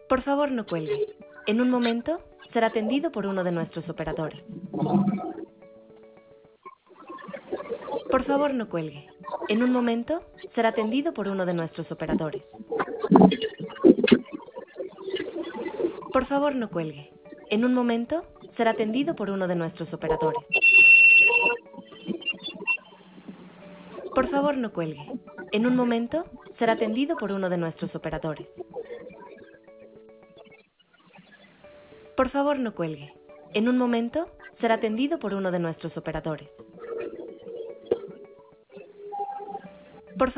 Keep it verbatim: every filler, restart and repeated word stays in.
Por favor, no cuelgue. En un momento, será atendido por uno de nuestros operadores. Por favor, no cuelgue. En un momento, será atendido por uno de nuestros operadores. Por favor, no cuelgue. En un momento, será atendido por uno de nuestros operadores. Por favor, no cuelgue. En un momento, será atendido por uno de nuestros operadores. Por favor, no cuelgue. En un momento, será atendido por uno de nuestros operadores.